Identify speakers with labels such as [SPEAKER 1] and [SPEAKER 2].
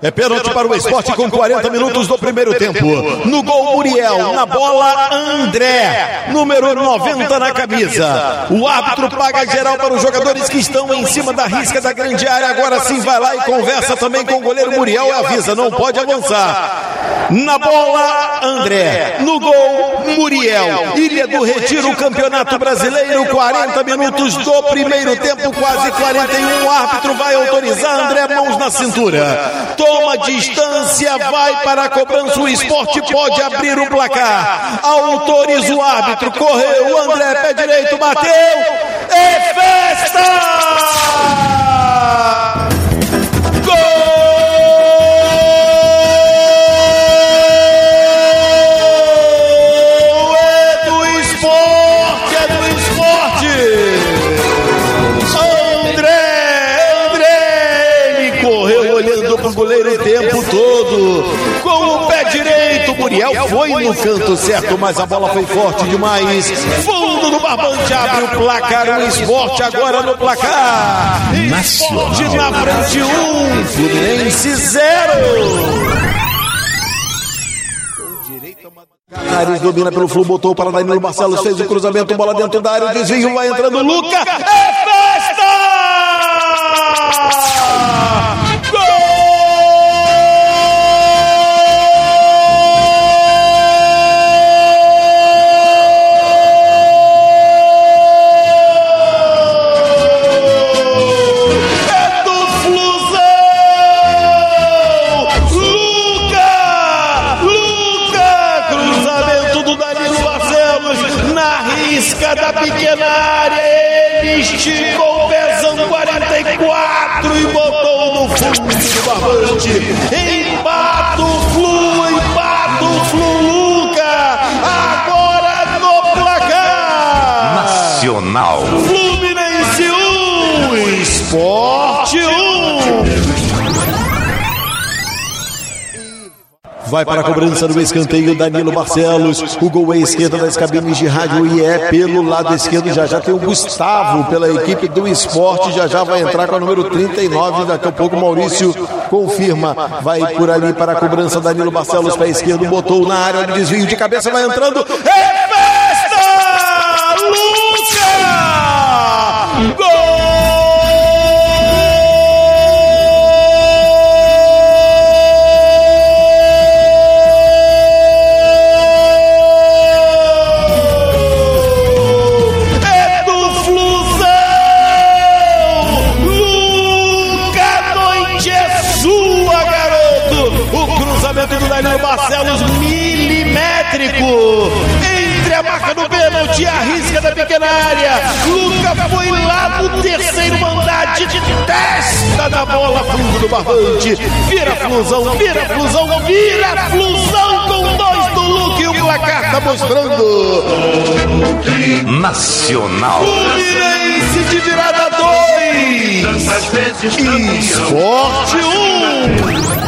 [SPEAKER 1] É pênalti para o Sport com 40 minutos do primeiro tempo. No gol, Muriel. Na bola, André. Número 90 na camisa. O árbitro paga geral para os jogadores que estão em cima da risca da grande área. Agora sim vai lá e conversa também com o goleiro Muriel e avisa, não pode avançar. Na bola, André. No gol, Muriel. Ilha do Retiro, Campeonato Brasileiro. 40 minutos do primeiro tempo, quase 41. O árbitro vai autorizar. André, mãos na cintura. Toma distância, vai para a cobrança, o Sport pode abrir o placar. Autoriza o árbitro, correu, o André, pé direito, bateu, e festa! Gol! É do Sport, é do Sport! Pro goleiro o tempo todo, com o pé direito, Muriel foi no canto certo, mas a bola foi forte demais. Fundo do barbante, abre o placar, o Sport agora no placar. Sport na frente 1, Fluminense 0. Canaris domina pelo Flu, botou para Danilo Barcelos, fez o cruzamento, bola dentro da área, o desvio, vai entrando o Luca, é festa! Da pequena área, ele esticou o pezão 44 e botou no fundo do barbante. Empata o Flu, Luca, agora no placar.
[SPEAKER 2] Nacional.
[SPEAKER 1] Fluminense 1, Sport 1. Vai para a cobrança do escanteio, Danilo Barcelos. O gol é à esquerda das cabines de rádio e é pelo lado esquerdo. Já tem o Gustavo pela equipe do Sport. Já vai entrar com o número 39. Daqui a pouco o Maurício confirma. Vai por ali para a cobrança, Danilo Barcelos para a esquerda. Botou na área de desvio de cabeça, vai entrando. É festa! Luca! Gol! Do Danilo Barcelos, milimétrico, entre a marca do pênalti e a risca da pequena área. Luca foi lá do terceiro mandar de testa da bola, fundo do barbante. Vira Flusão com 2 do Luca e o placar tá mostrando.
[SPEAKER 2] Nacional.
[SPEAKER 1] Fluminense de virada 2, Sport 1.